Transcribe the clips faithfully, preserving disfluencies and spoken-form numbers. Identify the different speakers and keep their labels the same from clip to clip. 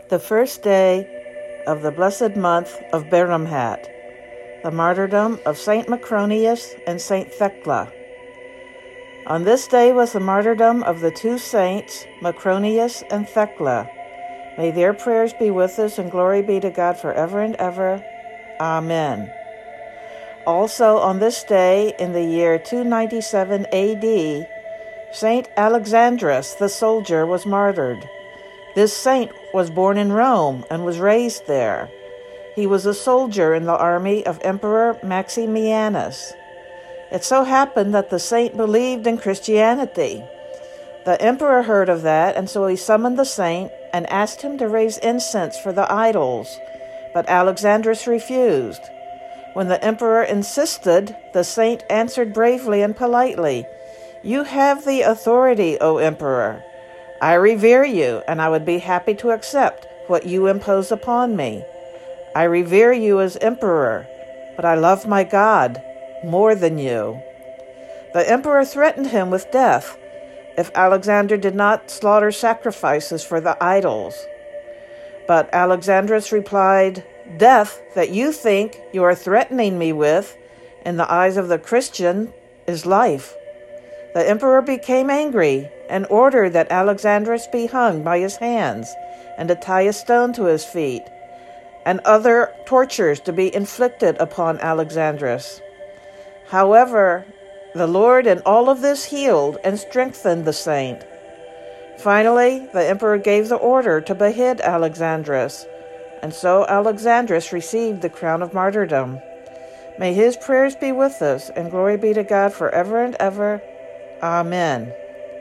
Speaker 1: the first day of the blessed month of Beramhat, the martyrdom of Saint Macronius and Saint Thecla. On this day was the martyrdom of the two saints, Macronius and Thecla. May their prayers be with us, and glory be to God forever and ever. Amen. Also on this day, in the year two ninety-seven A D, Saint Alexandrus the soldier was martyred. This saint was born in Rome and was raised there. He was a soldier in the army of Emperor Maximianus. It so happened that the saint believed in Christianity. The emperor heard of that, and so he summoned the saint and asked him to raise incense for the idols, but Alexandrus refused. When the emperor insisted, the saint answered bravely and politely, "You have the authority, O emperor. I revere you, and I would be happy to accept what you impose upon me. I revere you as emperor, but I love my God more than you." The emperor threatened him with death if Alexander did not slaughter sacrifices for the idols. But Alexandrus replied, "Death that you think you are threatening me with, in the eyes of the Christian, is life." The emperor became angry and ordered that Alexandrus be hung by his hands and to tie a stone to his feet, and other tortures to be inflicted upon Alexandrus. However, the Lord in all of this healed and strengthened the saint. Finally, the emperor gave the order to behead Alexandrus, and so Alexandrus received the crown of martyrdom. May his prayers be with us, and glory be to God forever and ever. Amen.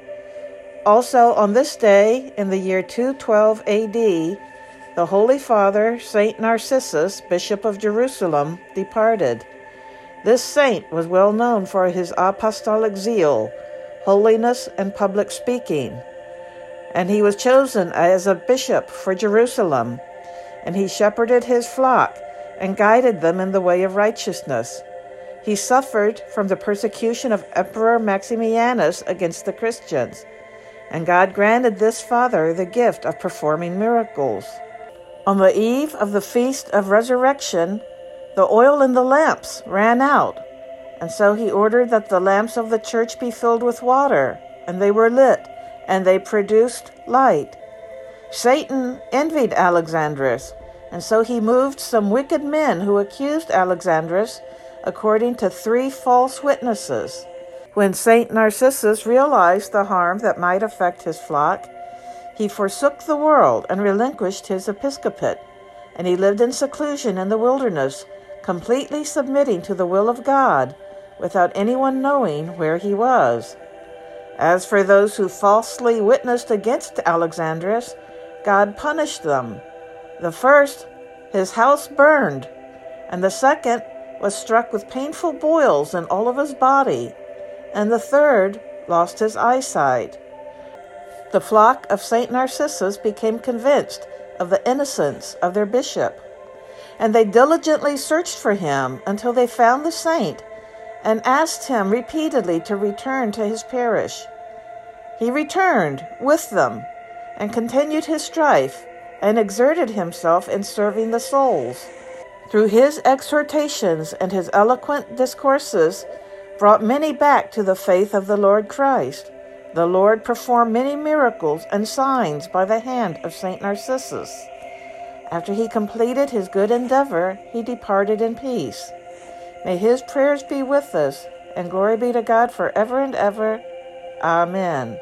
Speaker 1: Also on this day, in the year two twelve A D, the Holy Father, Saint Narcissus, Bishop of Jerusalem, departed. This saint was well known for his apostolic zeal, holiness, and public speaking, and he was chosen as a bishop for Jerusalem, and he shepherded his flock and guided them in the way of righteousness. He suffered from the persecution of Emperor Maximianus against the Christians, and God granted this father the gift of performing miracles. On the eve of the Feast of Resurrection, the oil in the lamps ran out, and so he ordered that the lamps of the church be filled with water, and they were lit, and they produced light. Satan envied Alexandrus, and so he moved some wicked men who accused Alexandrus according to three false witnesses. When Saint Narcissus realized the harm that might affect his flock, he forsook the world and relinquished his episcopate, and he lived in seclusion in the wilderness, completely submitting to the will of God, without anyone knowing where he was. As for those who falsely witnessed against Alexandrus, God punished them. The first, his house burned, and the second was struck with painful boils in all of his body, and the third lost his eyesight. The flock of Saint Narcissus became convinced of the innocence of their bishop, and they diligently searched for him until they found the saint and asked him repeatedly to return to his parish. He returned with them and continued his strife and exerted himself in serving the souls. Through his exhortations and his eloquent discourses brought many back to the faith of the Lord Christ. The Lord performed many miracles and signs by the hand of Saint Narcissus. After he completed his good endeavor, he departed in peace. May his prayers be with us, and glory be to God forever and ever. Amen.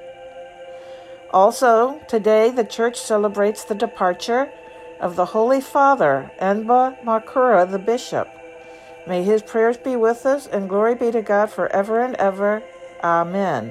Speaker 1: Also, today the Church celebrates the departure of the Holy Father, Enba Makura the Bishop. May his prayers be with us, and glory be to God forever and ever. Amen.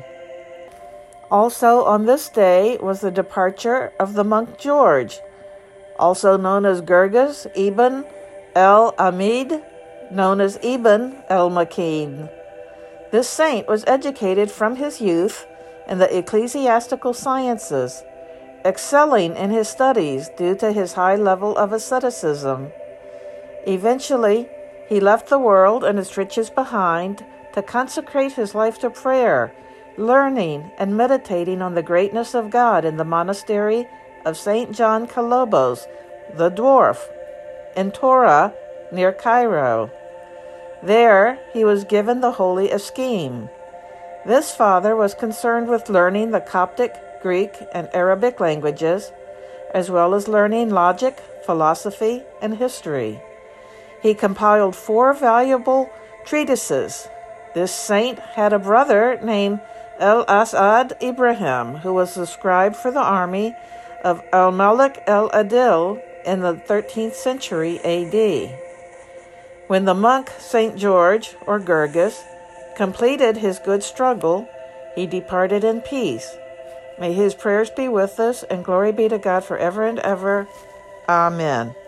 Speaker 1: Also on this day was the departure of the monk George, also known as Gerges ibn el-Amid, known as Ibn el-Makin. This saint was educated from his youth in the ecclesiastical sciences, excelling in his studies due to his high level of asceticism. Eventually, he left the world and its riches behind to consecrate his life to prayer, learning, and meditating on the greatness of God in the monastery of Saint John Kalobos, the dwarf, in Torah, near Cairo. There he was given the holy Escheme. This father was concerned with learning the Coptic, Greek, and Arabic languages, as well as learning logic, philosophy, and history. He compiled four valuable treatises. This saint had a brother named El-Asad Ibrahim, who was the scribe for the army of Al-Malik el-Adil in the thirteenth century A D. When the monk Saint George, or Gerges, completed his good struggle, he departed in peace. May his prayers be with us, and glory be to God forever and ever. Amen.